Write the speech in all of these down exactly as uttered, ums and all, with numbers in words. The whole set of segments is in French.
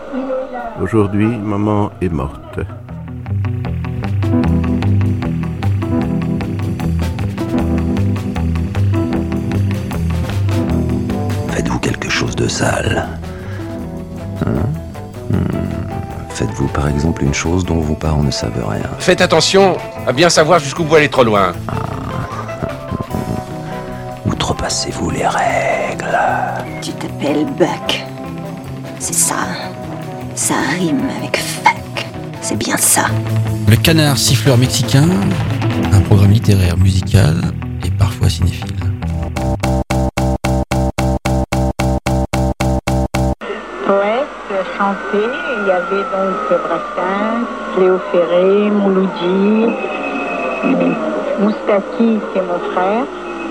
Aujourd'hui, maman est morte. Faites-vous quelque chose de sale. Hein hmm. Faites-vous par exemple une chose dont vos parents ne savent rien. Faites attention à bien savoir jusqu'où vous allez trop loin. Ah. Outrepassez-vous les règles. Tu t'appelles Buck. C'est ça. Ça rime avec fuck. C'est bien ça. Le Canard siffleur mexicain, un programme littéraire, musical et parfois cinéphile. Poète, chanté, il y avait donc Brassens, Léo Ferré, Mouloudji, Moustaki, c'est mon frère.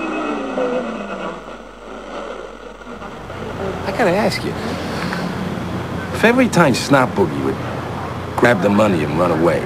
I gotta ask you, if every time Snot Boogie would grab the money and run away,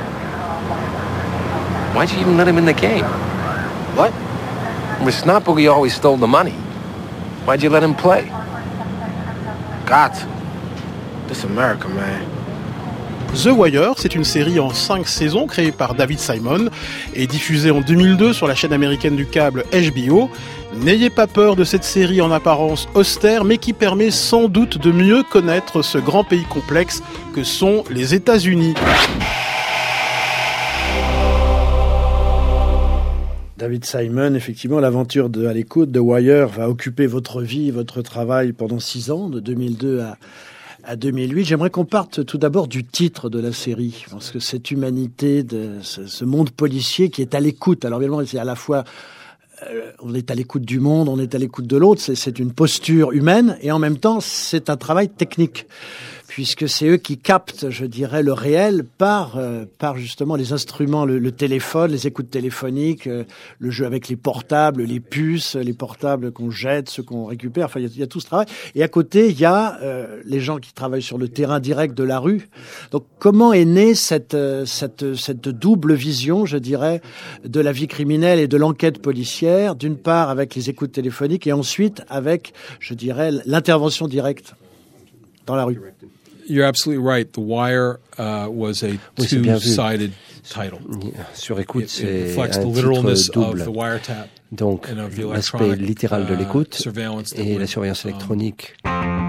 why'd you even let him in the game? What? With Snot Boogie always stole the money. Why'd you let him play? Got to. This America, man. The Wire, c'est une série en cinq saisons créée par David Simon et diffusée en deux mille deux sur la chaîne américaine du câble H B O. N'ayez pas peur de cette série en apparence austère, mais qui permet sans doute de mieux connaître ce grand pays complexe que sont les États-Unis. David Simon, effectivement, l'aventure de À l'écoute de Wire va occuper votre vie, votre travail pendant six ans, de deux mille deux à, à deux mille huit. J'aimerais qu'on parte tout d'abord du titre de la série, parce que cette humanité, de ce, ce monde policier qui est à l'écoute. Alors évidemment, c'est à la fois, euh, on est à l'écoute du monde, on est à l'écoute de l'autre, c'est, c'est une posture humaine, et en même temps, c'est un travail technique, puisque c'est eux qui captent, je dirais, le réel par euh, par justement les instruments, le, le téléphone, les écoutes téléphoniques, euh, le jeu avec les portables, les puces, les portables qu'on jette, ceux qu'on récupère. Enfin, il y, y a tout ce travail. Et à côté, il y a euh, les gens qui travaillent sur le terrain direct de la rue. Donc, comment est née cette euh, cette cette double vision, je dirais, de la vie criminelle et de l'enquête policière, d'une part avec les écoutes téléphoniques et ensuite avec, je dirais, l'intervention directe dans la rue. You're absolutely right. The Wire uh, was a oui, two-sided title. Sur écoute, it, c'est it un titre double. Donc, l'aspect littéral de l'écoute uh, et la surveillance électronique. Um,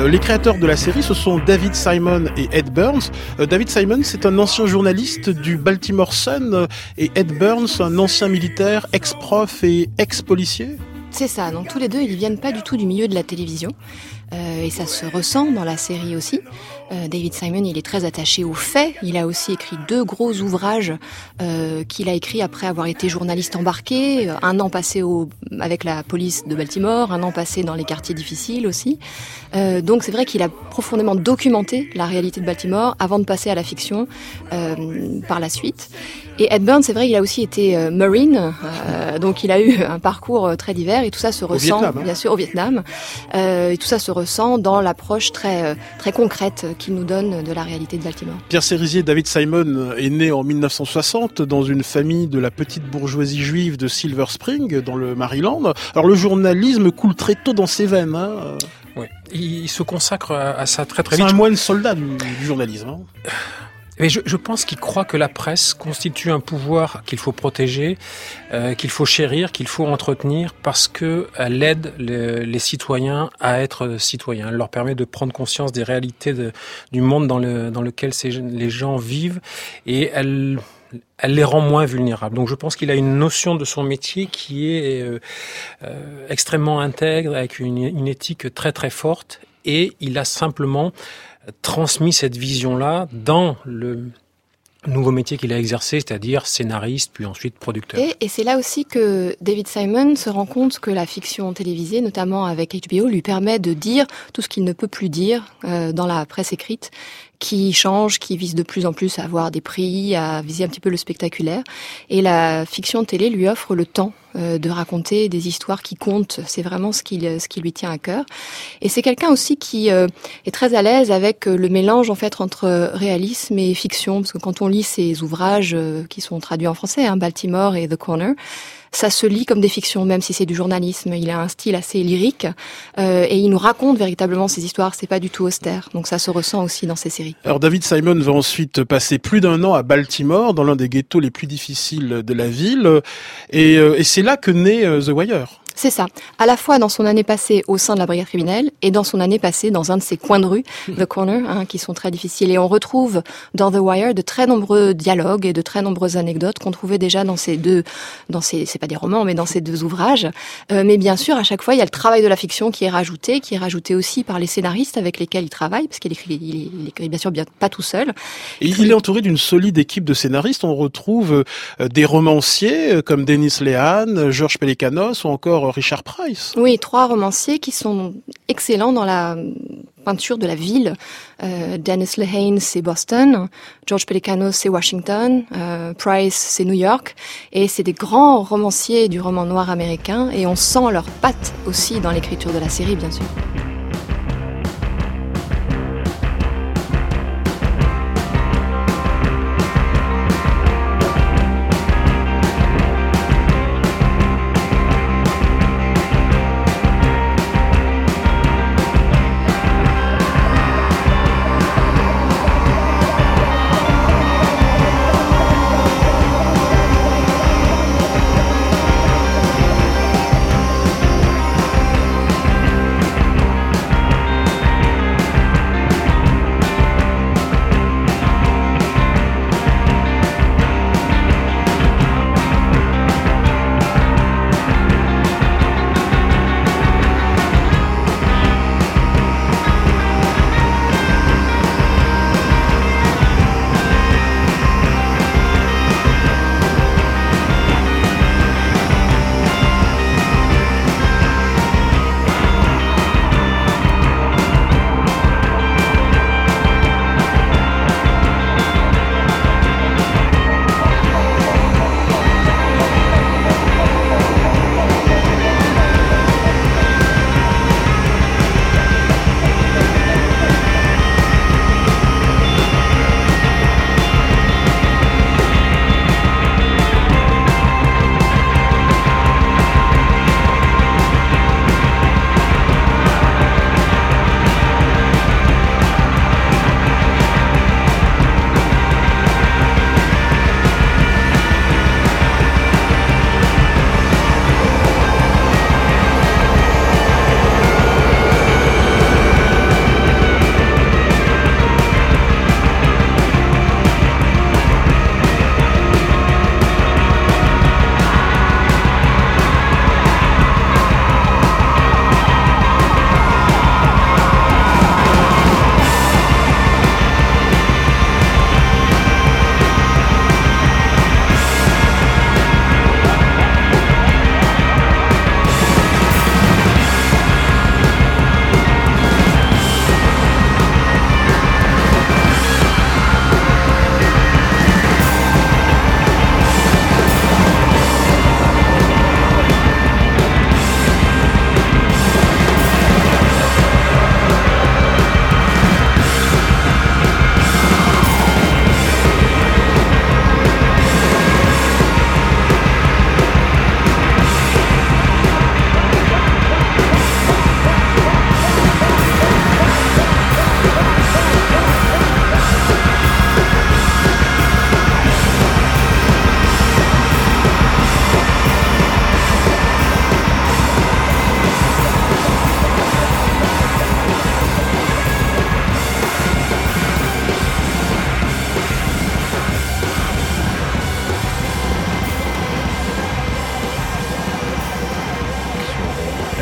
Euh, les créateurs de la série, ce sont David Simon et Ed Burns. Euh, David Simon, c'est un ancien journaliste du Baltimore Sun euh, et Ed Burns, un ancien militaire, ex-prof et ex-policier. C'est ça, donc tous les deux, ils viennent pas du tout du milieu de la télévision. Euh, et ça se ressent dans la série aussi. Euh, David Simon, il est très attaché aux faits. Il a aussi écrit deux gros ouvrages euh, qu'il a écrits après avoir été journaliste embarqué. Un an passé au, avec la police de Baltimore, un an passé dans les quartiers difficiles aussi. Euh, donc c'est vrai qu'il a profondément documenté la réalité de Baltimore avant de passer à la fiction euh, par la suite. Et Ed Burns, c'est vrai, il a aussi été euh, Marine, euh, donc il a eu un parcours euh, très divers et tout ça se ressent, Vietnam, hein. bien sûr, au Vietnam. Euh, et tout ça se ressent dans l'approche très euh, très concrète qu'il nous donne de la réalité de Baltimore. Pierre Cérisier, David Simon est né en mille neuf cent soixante dans une famille de la petite bourgeoisie juive de Silver Spring, dans le Maryland. Alors le journalisme coule très tôt dans ses veines. Hein. Oui, il se consacre à, à ça très très C'est vite. C'est un moine soldat du, du journalisme. Hein. Mais je, je pense qu'il croit que la presse constitue un pouvoir qu'il faut protéger, euh, qu'il faut chérir, qu'il faut entretenir, parce que elle aide les, les citoyens à être citoyens. Elle leur permet de prendre conscience des réalités de, du monde dans, le, dans lequel ces, les gens vivent, et elle, elle les rend moins vulnérables. Donc je pense qu'il a une notion de son métier qui est euh, euh, extrêmement intègre, avec une, une éthique très très forte, et il a simplement transmis cette vision-là dans le nouveau métier qu'il a exercé, c'est-à-dire scénariste, puis ensuite producteur. Et, et c'est là aussi que David Simon se rend compte que la fiction télévisée, notamment avec H B O, lui permet de dire tout ce qu'il ne peut plus dire euh, dans la presse écrite, qui change, qui vise de plus en plus à avoir des prix, à viser un petit peu le spectaculaire. Et la fiction télé lui offre le temps euh, de raconter des histoires qui comptent. C'est vraiment ce qui, ce qui lui tient à cœur. Et c'est quelqu'un aussi qui euh, est très à l'aise avec le mélange en fait entre réalisme et fiction, parce que quand on lit ses ouvrages euh, qui sont traduits en français, hein, Baltimore et The Corner, ça se lit comme des fictions, même si c'est du journalisme. Il a un style assez lyrique euh, et il nous raconte véritablement ses histoires. C'est pas du tout austère, donc ça se ressent aussi dans ses séries. Alors David Simon va ensuite passer plus d'un an à Baltimore, dans l'un des ghettos les plus difficiles de la ville, et, euh, et c'est là que naît euh, The Wire. C'est ça. À la fois dans son année passée au sein de la brigade criminelle et dans son année passée dans un de ces coins de rue, The Corner, hein, qui sont très difficiles. Et on retrouve dans The Wire de très nombreux dialogues et de très nombreuses anecdotes qu'on trouvait déjà dans ces deux, dans ces, c'est pas des romans, mais dans ces deux ouvrages. Euh, mais bien sûr, à chaque fois, il y a le travail de la fiction qui est rajouté, qui est rajouté aussi par les scénaristes avec lesquels il travaille, parce qu'il écrit, il, il écrit bien sûr bien pas tout seul. Et il est entouré d'une solide équipe de scénaristes. On retrouve euh, des romanciers euh, comme Dennis Lehane, George Pelecanos ou encore Richard Price. Oui, trois romanciers qui sont excellents dans la peinture de la ville. Euh, Dennis Lehane, c'est Boston. George Pelecanos, c'est Washington. Euh, Price, c'est New York. Et c'est des grands romanciers du roman noir américain. Et on sent leurs pattes aussi dans l'écriture de la série, bien sûr.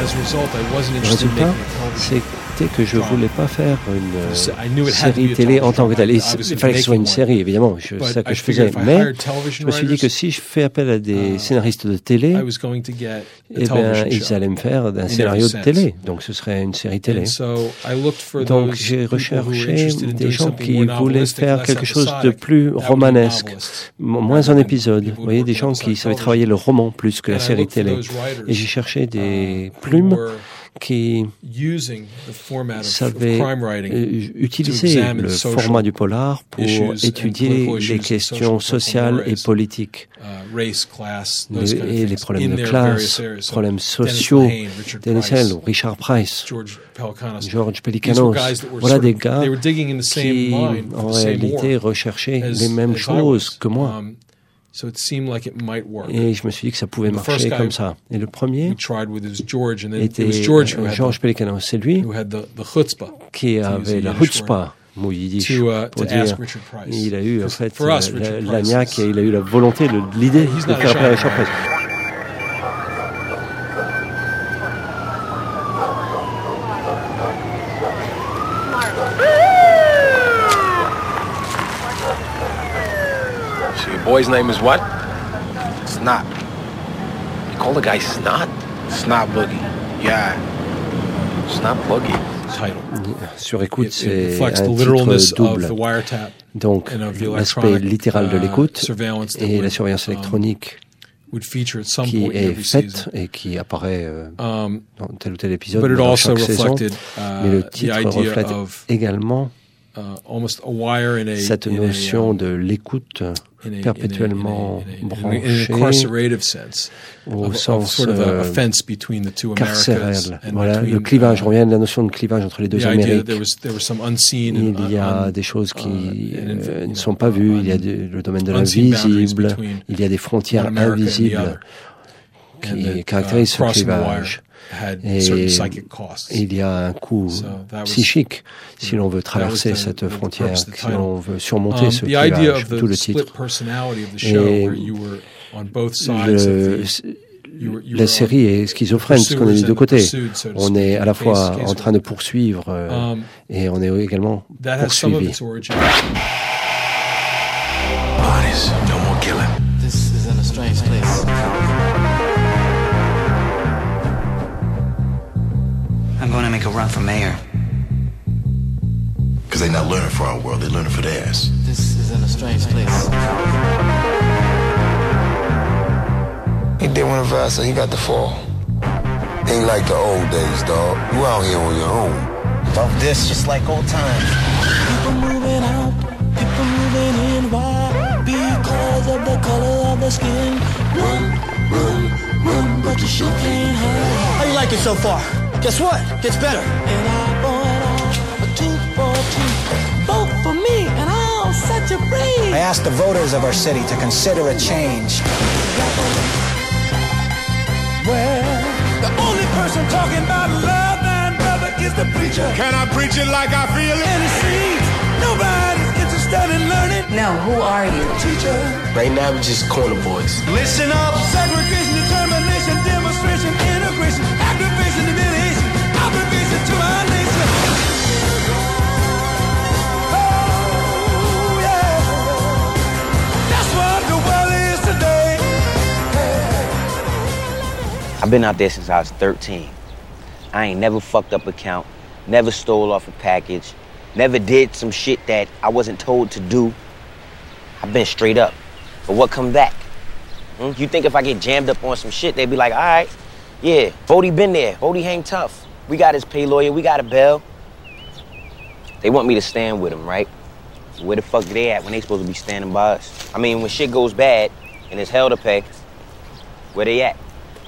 Le résultat, c'était que je ne voulais pas faire une série télé en tant que telle. Il fallait que ce soit une série, évidemment, c'est ça que je faisais. Mais je me suis dit que si je fais appel à des scénaristes de télé, eh bien, ils allaient me faire un scénario de télé. Donc ce serait une série télé. Donc j'ai recherché des gens qui voulaient faire quelque chose de plus romanesque, moins en épisode. Vous voyez, des gens qui savaient travailler le roman plus que la série télé. Et j'ai cherché des plumes qui savaient utiliser le format du polar pour étudier les questions sociales et politiques, les, et les problèmes de classe, les problèmes sociaux. Dennis Hale, Richard Price, George Pelicanos, voilà des gars qui, en réalité, recherchaient les mêmes choses que moi. Et je me suis dit que ça pouvait marcher comme ça. Et le premier était George Pelicanos. C'est lui qui avait la chutzpah, mot yiddish, pour dire, il a eu en fait l'agnac et il a eu la volonté, l'idée de faire appel à Richard Price. Boy's name is what? Snot. You call the guy Snot? Snot Boogie. Yeah. Snot Boogie. Sur écoute, c'est un titre double. Donc, l'aspect littéral de l'écoute et la surveillance électronique qui est faite et qui apparaît euh, dans tel ou tel épisode ou dans chaque saison. Mais le titre reflète également cette notion de l'écoute perpétuellement branchée au sens euh, carcéral. Voilà, le clivage, on revient de la notion de clivage entre les deux Amériques. Il y a des choses qui euh, ne sont pas vues, il y a de, le domaine de l'invisible, il y a des frontières invisibles qui caractérisent ce clivage. Et il y a un coût psychique si l'on veut traverser cette frontière, si l'on veut surmonter ce clivage, tout le titre. Et le, la série est schizophrène parce qu'on est des deux côtés. On est à la fois en train de poursuivre euh, et on est également poursuivi. I'm going to make a run for mayor. Because they're not learning for our world, they're learning for theirs. This is in a strange place. He did one of us, so he got the fall. Ain't like the old days, dog. You out here on your own. Fuck this, just like old times. People moving out, people moving in. Why? Because of the color of the skin. Run, run, run, but you sure can't hide. How you like it so far? Guess what? Gets better. And I bought out a two for two. Vote for me and I'll set you free. I asked the voters of our city to consider a change. Well, the only person talking about love and brother is the preacher. Can I preach it like I feel it? And it seems nobody's interested in learning. No, who are you? Teacher. Right now, we're just corner boys. Listen up. Segregation, determination, demonstration, integration, activation, divination, obligation to our nation. Oh, yeah. That's what the world is today. I've been out there since I was thirteen. I ain't never fucked up a count, never stole off a package, never did some shit that I wasn't told to do. I've been straight up. But what come back? Hmm? You think if I get jammed up on some shit, they'd be like, all right, yeah, Bodie been there, Bodie hang tough. We got his pay lawyer, we got a bail. They want me to stand with him, right? So where the fuck are they at when they supposed to be standing by us? I mean, when shit goes bad and it's hell to pay, where they at?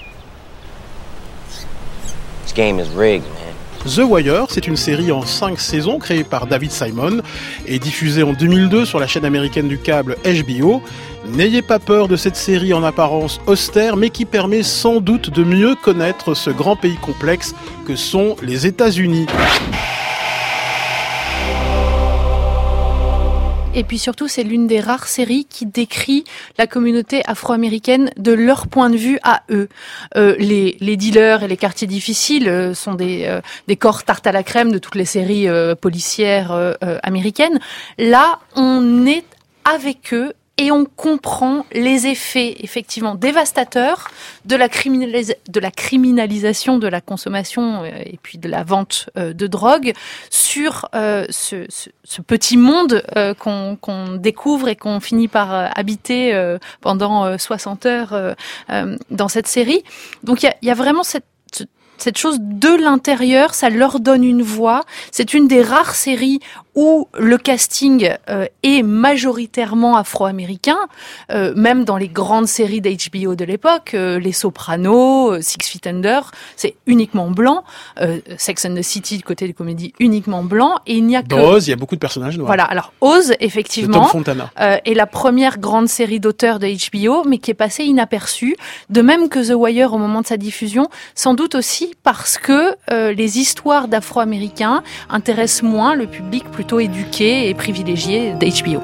This game is rigged, man. The Wire, c'est une série en cinq saisons créée par David Simon et diffusée en deux mille deux sur la chaîne américaine du câble H B O. N'ayez pas peur de cette série en apparence austère, mais qui permet sans doute de mieux connaître ce grand pays complexe que sont les États-Unis. et puis surtout c'est l'une des rares séries qui décrit la communauté afro-américaine de leur point de vue à eux. Euh, les, les dealers et les quartiers difficiles euh, sont des, euh, des corps tarte à la crème de toutes les séries euh, policières euh, euh, américaines. Là, on est avec eux et on comprend les effets effectivement dévastateurs de la, criminalis- de la criminalisation de la consommation euh, et puis de la vente euh, de drogue sur euh, ce, ce, ce petit monde euh, qu'on, qu'on découvre et qu'on finit par euh, habiter euh, pendant euh, soixante heures euh, euh, dans cette série. Donc il y a, y a vraiment cette cette chose de l'intérieur, ça leur donne une voix. C'est une des rares séries où le casting euh, est majoritairement afro-américain, euh, même dans les grandes séries d'H B O de l'époque, euh, Les Sopranos, euh, Six Feet Under, c'est uniquement blanc. Euh, Sex and the City, côté des comédies, uniquement blanc. Et il n'y a que... Dans Oz, il y a beaucoup de personnages noirs. Voilà, alors Oz, effectivement, Tom Fontana. Euh, est la première grande série d'auteurs de H B O, mais qui est passée inaperçue, de même que The Wire au moment de sa diffusion, sans doute aussi parce que euh, les histoires d'Afro-Américains intéressent moins le public plutôt éduqué et privilégié d'H B O.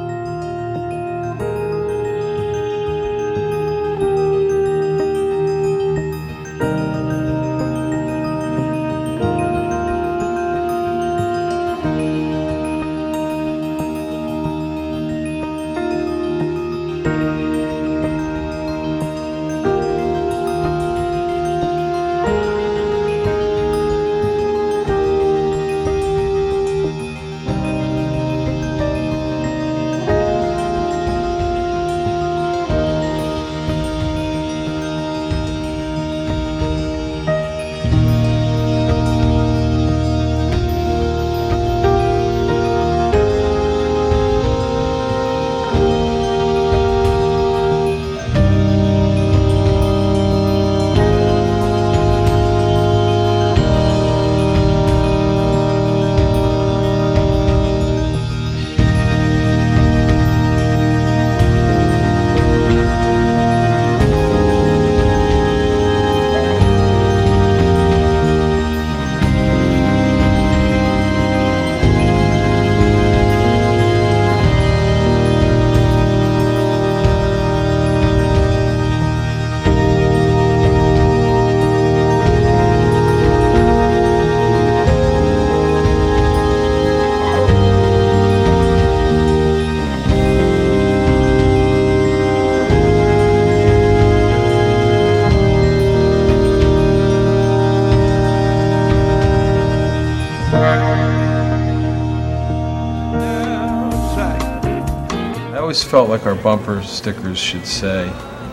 Felt like our bumper stickers should say,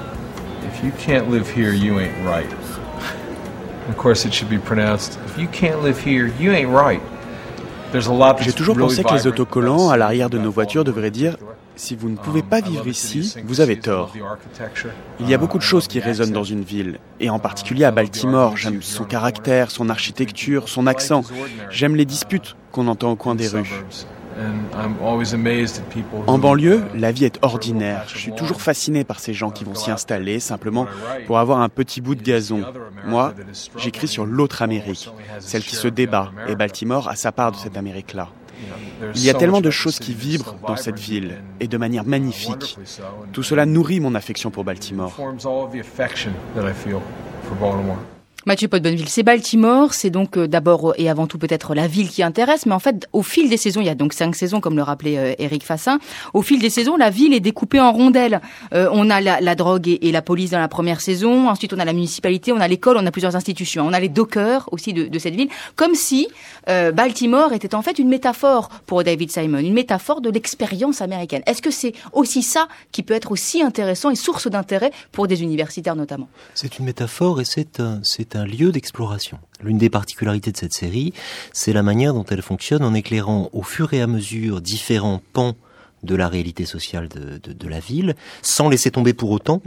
if you can't live here, you ain't right. Of course, it should be pronounced, if you can't live here, you ain't right. There's a lot. J'ai toujours pensé que les autocollants à l'arrière de nos voitures devraient dire « Si vous ne pouvez pas vivre ici, vous avez tort ». Il y a beaucoup de choses qui résonnent dans une ville, et en particulier à Baltimore. J'aime son caractère, son architecture, son accent. J'aime les disputes qu'on entend au coin des rues. En banlieue, la vie est ordinaire. Je suis toujours fasciné par ces gens qui vont s'y installer simplement pour avoir un petit bout de gazon. Moi, j'écris sur l'autre Amérique, celle qui se débat, et Baltimore a sa part de cette Amérique-là. Il y a tellement de choses qui vibrent dans cette ville, et de manière magnifique. Tout cela nourrit mon affection pour Baltimore. Mathieu Pot-Bonneville, c'est Baltimore, c'est donc euh, d'abord et avant tout peut-être la ville qui intéresse, mais en fait, au fil des saisons, il y a donc cinq saisons, comme le rappelait euh, Éric Fassin, au fil des saisons, la ville est découpée en rondelles. Euh, on a la, la drogue et, et la police dans la première saison, ensuite on a la municipalité, on a l'école, on a plusieurs institutions, on a les dockers aussi de, de cette ville, comme si euh, Baltimore était en fait une métaphore pour David Simon, une métaphore de l'expérience américaine. Est-ce que c'est aussi ça qui peut être aussi intéressant et source d'intérêt pour des universitaires notamment ? C'est une métaphore et c'est un, c'est un lieu d'exploration. L'une des particularités de cette série, c'est la manière dont elle fonctionne en éclairant au fur et à mesure différents pans de la réalité sociale de, de, de la ville, sans laisser tomber pour autant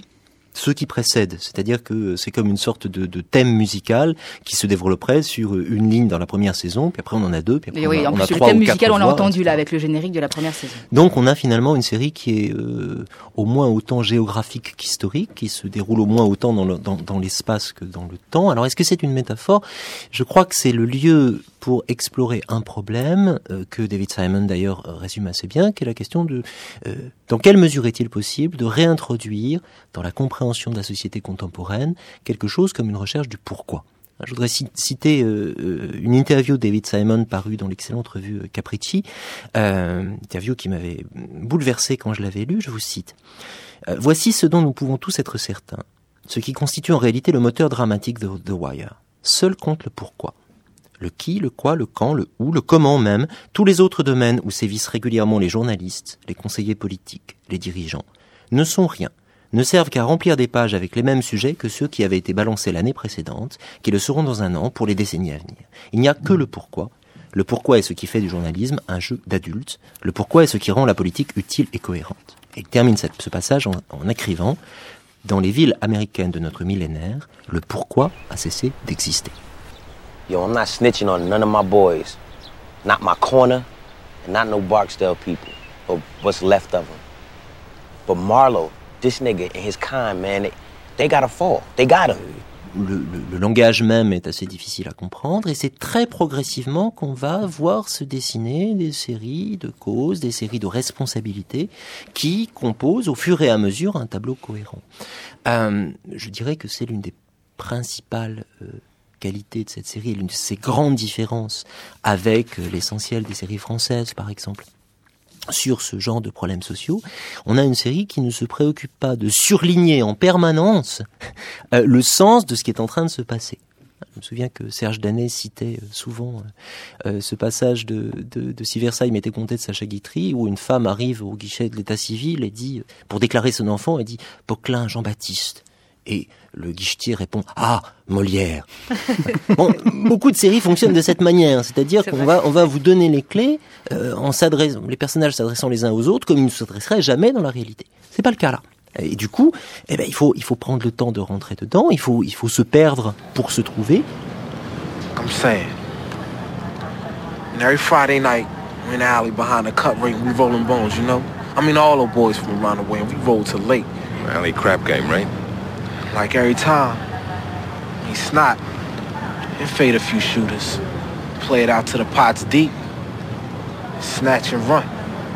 ceux qui précèdent, c'est-à-dire que c'est comme une sorte de, de thème musical qui se développerait sur une ligne dans la première saison, puis après on en a deux, puis après et on, oui, a, en on plus, a trois le thème ou musical, quatre on l'a voix, entendu là avec le générique de la première saison. Donc on a finalement une série qui est euh, au moins autant géographique qu'historique, qui se déroule au moins autant dans, le, dans, dans l'espace que dans le temps. Alors est-ce que c'est une métaphore ? Je crois que c'est le lieu pour explorer un problème euh, que David Simon d'ailleurs résume assez bien, qui est la question de euh, dans quelle mesure est-il possible de réintroduire dans la compréhension de la société contemporaine quelque chose comme une recherche du pourquoi. Je voudrais citer euh, une interview de David Simon parue dans l'excellente revue Capricci, euh, interview qui m'avait bouleversé quand je l'avais lu, je vous cite. Euh, « Voici ce dont nous pouvons tous être certains, ce qui constitue en réalité le moteur dramatique de The Wire. Seul compte le pourquoi. Le qui, le quoi, le quand, le où, le comment même, tous les autres domaines où sévissent régulièrement les journalistes, les conseillers politiques, les dirigeants, ne sont rien, ne servent qu'à remplir des pages avec les mêmes sujets que ceux qui avaient été balancés l'année précédente, qui le seront dans un an pour les décennies à venir. Il n'y a que le pourquoi. Le pourquoi est ce qui fait du journalisme un jeu d'adultes. Le pourquoi est ce qui rend la politique utile et cohérente. » Et il termine cette, ce passage en, en écrivant « Dans les villes américaines de notre millénaire, le pourquoi a cessé d'exister. » Yo, I'm not snitching on none of my boys. Not my corner, and not no Barksdale people, or what's left of them. But Marlo, this nigga and his kind, man, they, they gotta fall. They gotta. Le, le, le langage même est assez difficile à comprendre et c'est très progressivement qu'on va voir se dessiner des séries de causes, des séries de responsabilités qui composent au fur et à mesure un tableau cohérent. Euh, je dirais que c'est l'une des principales euh, qualités de cette série, l'une de ses grandes différences avec euh, l'essentiel des séries françaises par exemple. Sur ce genre de problèmes sociaux, on a une série qui ne se préoccupe pas de surligner en permanence euh, le sens de ce qui est en train de se passer. Je me souviens que Serge Danet citait souvent euh, ce passage de, de, de Si Versailles m'était compté de Sacha Guitry, où une femme arrive au guichet de l'état civil et dit, pour déclarer son enfant, elle dit « Poquelin Jean-Baptiste ». Et le guichetier répond « Ah, Molière ». Bon, beaucoup de séries fonctionnent de cette manière, c'est-à-dire c'est qu'on va, on va vous donner les clés euh, en s'adressant, les personnages s'adressant les uns aux autres comme ils ne s'adresseraient jamais dans la réalité. C'est pas le cas là. Et du coup, eh ben, il faut, il faut prendre le temps de rentrer dedans, il faut, il faut se perdre pour se trouver. I'm saying, and every Friday night, we're in the alley behind the cut ring, we rolling bones, you know? I mean, all the boys from around the way, and we roll till late. Alley crap game, right? Like every time, he snot and fade a few shooters. Play it out to the pots deep, snatch and run.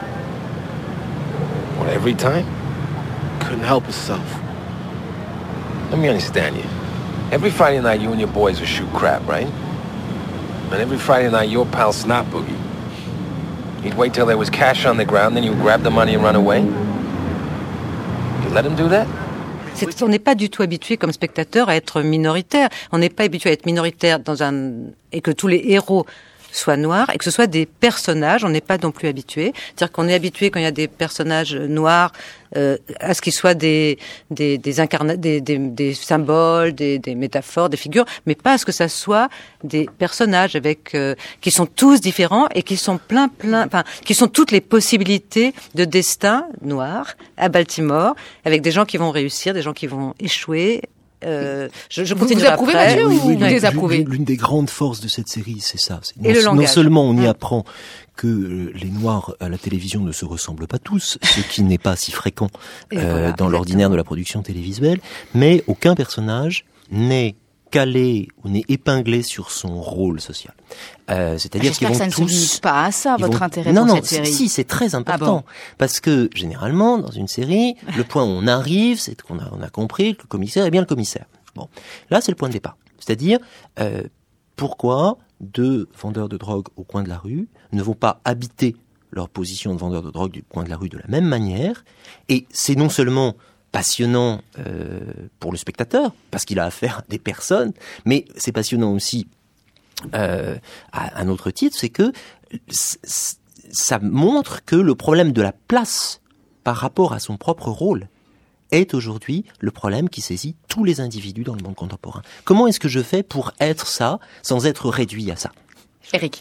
What, every time? Couldn't help himself. Let me understand you. Every Friday night, you and your boys will shoot crap, right? And every Friday night, your pal Snot Boogie, he'd wait till there was cash on the ground, then you grab the money and run away? You let him do that? C'est, on n'est pas du tout habitué comme spectateur à être minoritaire. On n'est pas habitué à être minoritaire dans un et que tous les héros soient noirs et que ce soit des personnages. On n'est pas non plus habitué. C'est-à-dire qu'on est habitué quand il y a des personnages noirs euh, à ce qu'ils soient des des des, incarna- des, des, des symboles, des, des métaphores, des figures, mais pas à ce que ça soit des personnages avec euh, qui sont tous différents et qui sont plein plein, enfin qui sont toutes les possibilités de destin noir à Baltimore, avec des gens qui vont réussir, des gens qui vont échouer. Euh, je, je continue vous approuvez, après. Mathieu, oui, ou oui, vous désapprouvez? L'une des grandes forces de cette série, c'est ça. C'est Et non, le langage. non seulement on y Hum. apprend que euh, les Noirs à la télévision ne se ressemblent pas tous, ce qui n'est pas si fréquent Et euh, voilà, dans l'ordinaire de la production télévisuelle, mais aucun personnage n'est calé ou n'est épinglé sur son rôle social. Euh, c'est-à-dire qu'ils J'espère vont que ça ne tous... se limite pas à ça, ils votre vont- intérêt non, pour non, cette série. si, c'est très important. Ah bon Parce que, généralement, dans une série, le point où on arrive, c'est qu'on a, on a compris que le commissaire est bien le commissaire. Bon. Là, c'est le point de départ. C'est-à-dire, euh, pourquoi deux vendeurs de drogue au coin de la rue ne vont pas habiter leur position de vendeur de drogue du coin de la rue de la même manière? Et c'est non seulement passionnant euh, pour le spectateur, parce qu'il a affaire à des personnes, mais c'est passionnant aussi euh, à un autre titre, c'est que c- c- ça montre que le problème de la place par rapport à son propre rôle est aujourd'hui le problème qui saisit tous les individus dans le monde contemporain. Comment est-ce que je fais pour être ça sans être réduit à ça? Eric.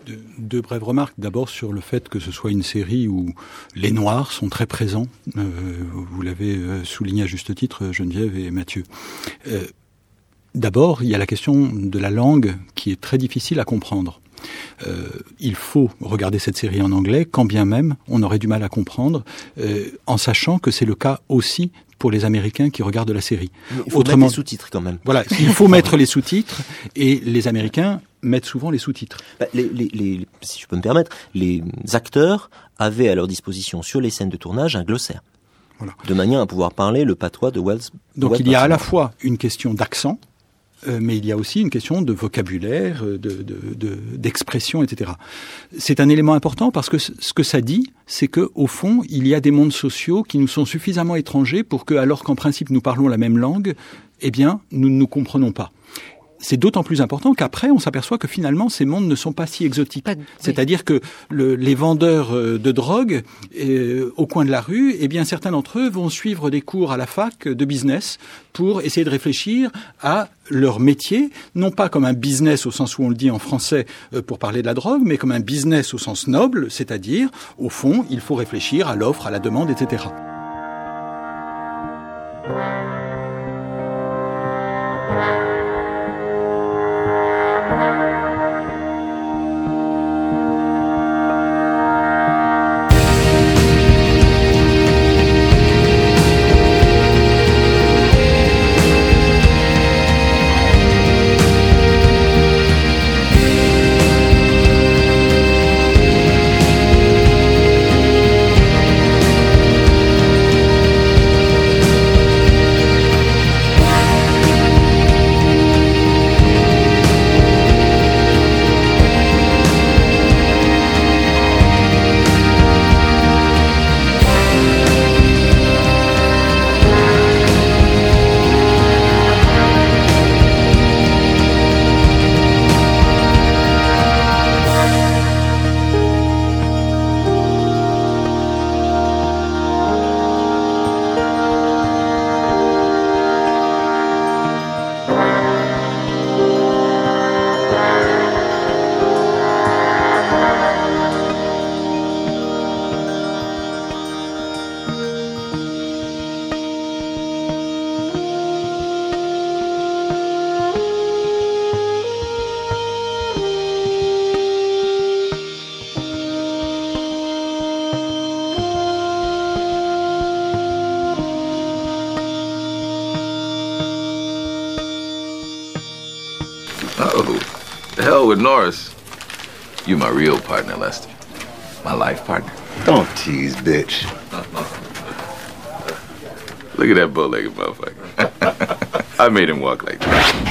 Deux, deux brèves remarques. D'abord sur le fait que ce soit une série où les Noirs sont très présents. Euh, vous l'avez souligné à juste titre, Geneviève et Mathieu. Euh, d'abord, il y a la question de la langue qui est très difficile à comprendre. Euh, il faut regarder cette série en anglais, quand bien même on aurait du mal à comprendre, euh, en sachant que c'est le cas aussi pour les Américains qui regardent la série. Il faut Autrement, mettre les sous-titres quand même. Voilà, il faut mettre les sous-titres, et les Américains mettent souvent les sous-titres. Bah, les, les, les, si je peux me permettre, les acteurs avaient à leur disposition sur les scènes de tournage un glossaire. Voilà. De manière à pouvoir parler le patois de Wells. Donc Wells il y a à la fois une question d'accent, Euh, mais il y a aussi une question de vocabulaire, de, de, de, d'expression, et cetera. C'est un élément important parce que ce que ça dit, c'est que au fond, il y a des mondes sociaux qui nous sont suffisamment étrangers pour que, alors qu'en principe nous parlons la même langue, eh bien, nous ne nous comprenons pas. C'est d'autant plus important qu'après, on s'aperçoit que finalement, ces mondes ne sont pas si exotiques. Pas de... C'est-à-dire que le, les vendeurs de drogue euh, au coin de la rue, eh bien, certains d'entre eux vont suivre des cours à la fac de business pour essayer de réfléchir à leur métier, non pas comme un business au sens où on le dit en français euh, pour parler de la drogue, mais comme un business au sens noble, c'est-à-dire, au fond, il faut réfléchir à l'offre, à la demande, et cetera. With Norris, you my real partner, Lester. My life partner. Don't tease, bitch. Look at that bow-legged motherfucker. I made him walk like that.